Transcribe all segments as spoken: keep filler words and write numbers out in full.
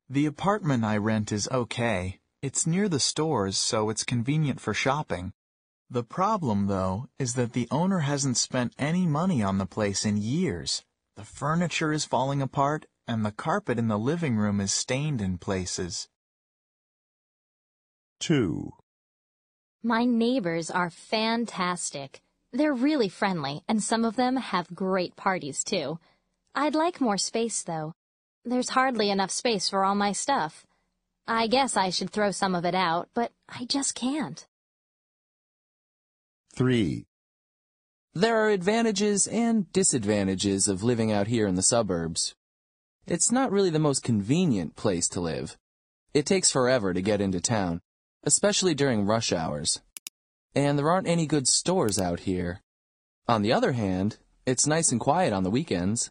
The apartment I rent is okay. It's near the stores, so it's convenient for shopping. The problem, though, is that the owner hasn't spent any money on the place in years. The furniture is falling apart, and the carpet in the living room is stained in places. two. My neighbors are fantastic. They're really friendly, and some of them have great parties, too. I'd like more space, though. There's hardly enough space for all my stuff. I guess I should throw some of it out, but I just can't. three. There are advantages and disadvantages of living out here in the suburbs. It's not really the most convenient place to live. It takes forever to get into town, especially during rush hours. And there aren't any good stores out here. On the other hand, it's nice and quiet on the weekends.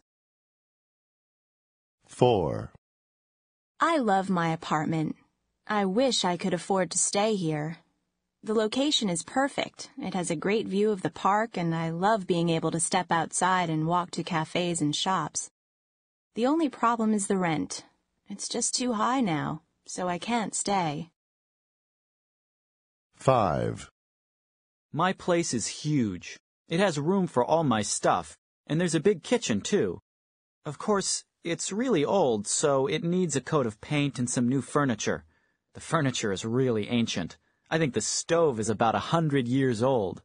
four. I love my apartment. I wish I could afford to stay here. The location is perfect. It has a great view of the park, and I love being able to step outside and walk to cafes and shops. The only problem is the rent. It's just too high now, so I can't stay. five. My place is huge. It has room for all my stuff, and there's a big kitchen, too. Of course, it's really old, so it needs a coat of paint and some new furniture. The furniture is really ancient. I think the stove is about a hundred years old.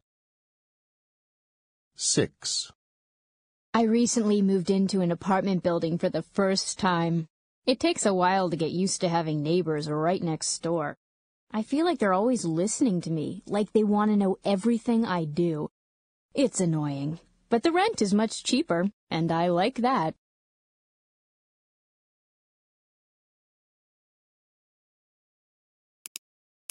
six. I recently moved into an apartment building for the first time. It takes a while to get used to having neighbors right next door. I feel like they're always listening to me, like they want to know everything I do. It's annoying, but the rent is much cheaper, and I like that.